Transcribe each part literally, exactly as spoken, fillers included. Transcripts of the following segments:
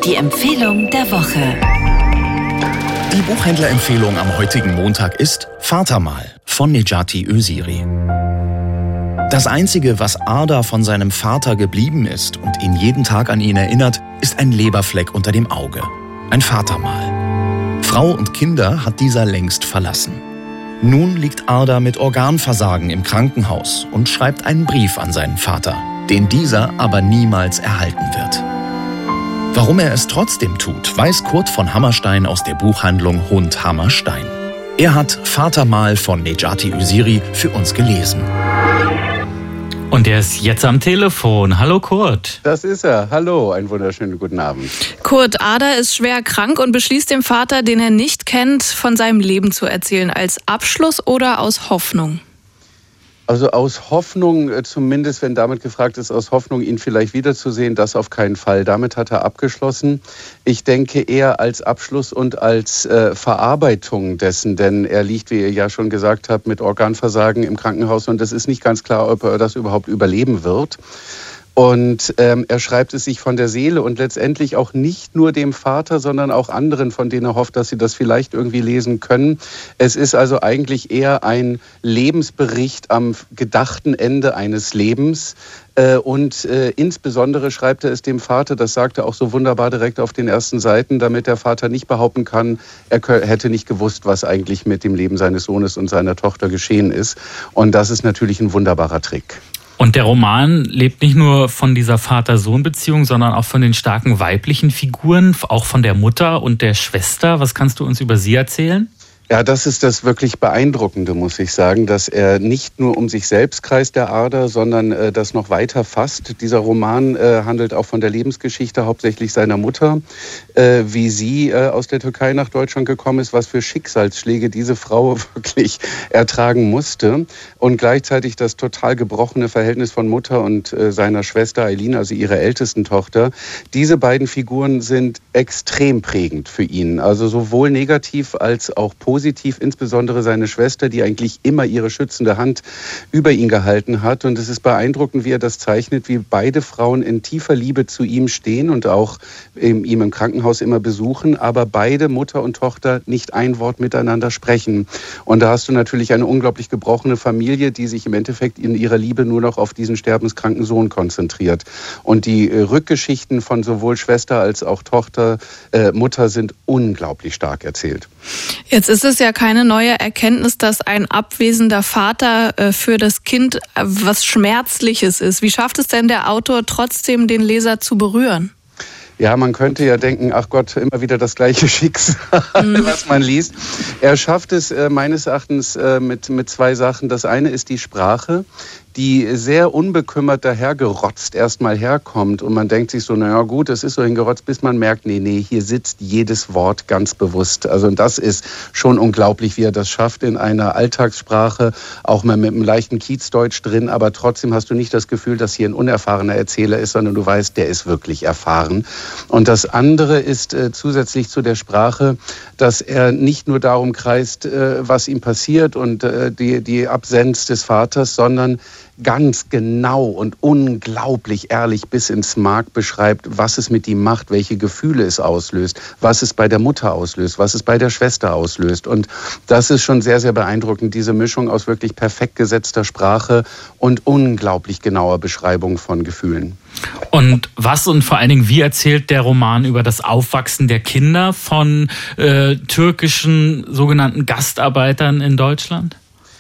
Die Empfehlung der Woche. Die Buchhändlerempfehlung am heutigen Montag ist Vatermal von Necati Öziri. Das Einzige, was Arda von seinem Vater geblieben ist und ihn jeden Tag an ihn erinnert, ist ein Leberfleck unter dem Auge. Ein Vatermal. Frau und Kinder hat dieser längst verlassen. Nun liegt Arda mit Organversagen im Krankenhaus und schreibt einen Brief an seinen Vater, den dieser aber niemals erhalten wird. Warum er es trotzdem tut, weiß Kurt von Hammerstein aus der Buchhandlung Hund Hammerstein. Er hat Vatermal von Necati Öziri für uns gelesen. Und er ist jetzt am Telefon. Hallo Kurt. Das ist er. Hallo, einen wunderschönen guten Abend. Kurt, Arda ist schwer krank und beschließt dem Vater, den er nicht kennt, von seinem Leben zu erzählen. Als Abschluss oder aus Hoffnung? Also aus Hoffnung, zumindest wenn damit gefragt ist, aus Hoffnung, ihn vielleicht wiederzusehen, das auf keinen Fall. Damit hat er abgeschlossen. Ich denke eher als Abschluss und als äh, Verarbeitung dessen, denn er liegt, wie ihr ja schon gesagt habt, mit Organversagen im Krankenhaus und es ist nicht ganz klar, ob er das überhaupt überleben wird. Und ähm, er schreibt es sich von der Seele und letztendlich auch nicht nur dem Vater, sondern auch anderen, von denen er hofft, dass sie das vielleicht irgendwie lesen können. Es ist also eigentlich eher ein Lebensbericht am gedachten Ende eines Lebens. Äh, und äh, insbesondere schreibt er es dem Vater, das sagt er auch so wunderbar direkt auf den ersten Seiten, damit der Vater nicht behaupten kann, er kö- hätte nicht gewusst, was eigentlich mit dem Leben seines Sohnes und seiner Tochter geschehen ist. Und das ist natürlich ein wunderbarer Trick. Und der Roman lebt nicht nur von dieser Vater-Sohn-Beziehung, sondern auch von den starken weiblichen Figuren, auch von der Mutter und der Schwester. Was kannst du uns über sie erzählen? Ja, das ist das wirklich Beeindruckende, muss ich sagen, dass er nicht nur um sich selbst kreist, der Arda, sondern äh, das noch weiter fasst. Dieser Roman äh, handelt auch von der Lebensgeschichte hauptsächlich seiner Mutter, äh, wie sie äh, aus der Türkei nach Deutschland gekommen ist, was für Schicksalsschläge diese Frau wirklich ertragen musste und gleichzeitig das total gebrochene Verhältnis von Mutter und äh, seiner Schwester Aylin, also ihrer ältesten Tochter. Diese beiden Figuren sind extrem prägend für ihn, also sowohl negativ als auch positiv. Positiv, insbesondere seine Schwester, die eigentlich immer ihre schützende Hand über ihn gehalten hat. Und es ist beeindruckend, wie er das zeichnet, wie beide Frauen in tiefer Liebe zu ihm stehen und auch ihm im Krankenhaus immer besuchen, aber beide, Mutter und Tochter, nicht ein Wort miteinander sprechen. Und da hast du natürlich eine unglaublich gebrochene Familie, die sich im Endeffekt in ihrer Liebe nur noch auf diesen sterbenskranken Sohn konzentriert. Und die Rückgeschichten von sowohl Schwester als auch Tochter, äh, Mutter sind unglaublich stark erzählt. Jetzt ist es ja keine neue Erkenntnis, dass ein abwesender Vater für das Kind was Schmerzliches ist. Wie schafft es denn der Autor trotzdem, den Leser zu berühren? Ja, man könnte ja denken, ach Gott, immer wieder das gleiche Schicksal, mhm. was man liest. Er schafft es äh, meines Erachtens äh, mit, mit zwei Sachen. Das eine ist die Sprache, die sehr unbekümmert dahergerotzt erstmal herkommt. Und man denkt sich so, naja gut, es ist so hingerotzt, bis man merkt, nee, nee, hier sitzt jedes Wort ganz bewusst. Also und das ist schon unglaublich, wie er das schafft in einer Alltagssprache, auch mal mit einem leichten Kiezdeutsch drin, aber trotzdem hast du nicht das Gefühl, dass hier ein unerfahrener Erzähler ist, sondern du weißt, der ist wirklich erfahren. Und das andere ist äh, zusätzlich zu der Sprache, dass er nicht nur darum kreist, äh, was ihm passiert und äh, die, die Absenz des Vaters, sondern ganz genau und unglaublich ehrlich bis ins Mark beschreibt, was es mit ihm macht, welche Gefühle es auslöst, was es bei der Mutter auslöst, was es bei der Schwester auslöst. Und das ist schon sehr, sehr beeindruckend, diese Mischung aus wirklich perfekt gesetzter Sprache und unglaublich genauer Beschreibung von Gefühlen. Und was und vor allen Dingen, wie erzählt der Roman über das Aufwachsen der Kinder von äh, türkischen sogenannten Gastarbeitern in Deutschland?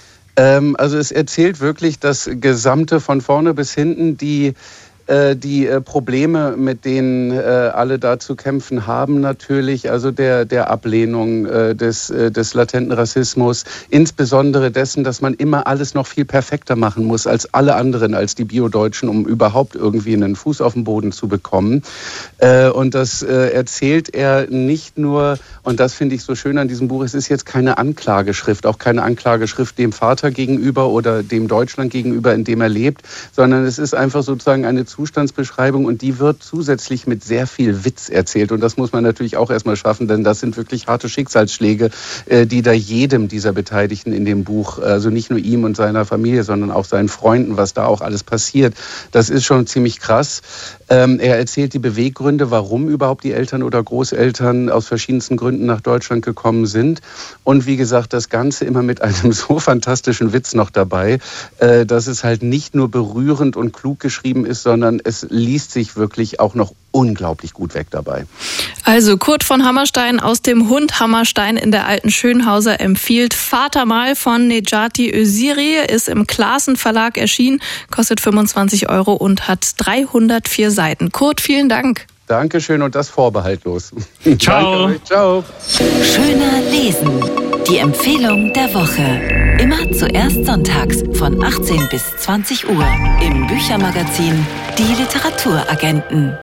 Also es erzählt wirklich das Gesamte von vorne bis hinten, die die Probleme, mit denen alle da zu kämpfen haben natürlich, also der, der Ablehnung, des, des latenten Rassismus, insbesondere dessen, dass man immer alles noch viel perfekter machen muss als alle anderen, als die Bio-Deutschen, um überhaupt irgendwie einen Fuß auf den Boden zu bekommen. Und das erzählt er nicht nur, und das finde ich so schön an diesem Buch, es ist jetzt keine Anklageschrift, auch keine Anklageschrift dem Vater gegenüber oder dem Deutschland gegenüber, in dem er lebt, sondern es ist einfach sozusagen eine Zustandsbeschreibung und die wird zusätzlich mit sehr viel Witz erzählt. Und das muss man natürlich auch erstmal schaffen, denn das sind wirklich harte Schicksalsschläge, die da jedem dieser Beteiligten in dem Buch, also nicht nur ihm und seiner Familie, sondern auch seinen Freunden, was da auch alles passiert, das ist schon ziemlich krass. Er erzählt die Beweggründe, warum überhaupt die Eltern oder Großeltern aus verschiedensten Gründen nach Deutschland gekommen sind. Und wie gesagt, das Ganze immer mit einem so fantastischen Witz noch dabei, dass es halt nicht nur berührend und klug geschrieben ist, sondern es liest sich wirklich auch noch unglaublich gut weg dabei. Also Kurt von Hammerstein aus dem Hund Hammerstein in der Alten Schönhauser empfiehlt Vatermal von Necati Öziri, ist im Classen Verlag erschienen, kostet fünfundzwanzig Euro und hat dreihundertvier Seiten. Kurt, vielen Dank. Dankeschön und das vorbehaltlos. Ciao. Danke, ciao. Schöner Lesen. Die Empfehlung der Woche. Immer zuerst sonntags von achtzehn bis zwanzig Uhr im Büchermagazin Die Literaturagenten.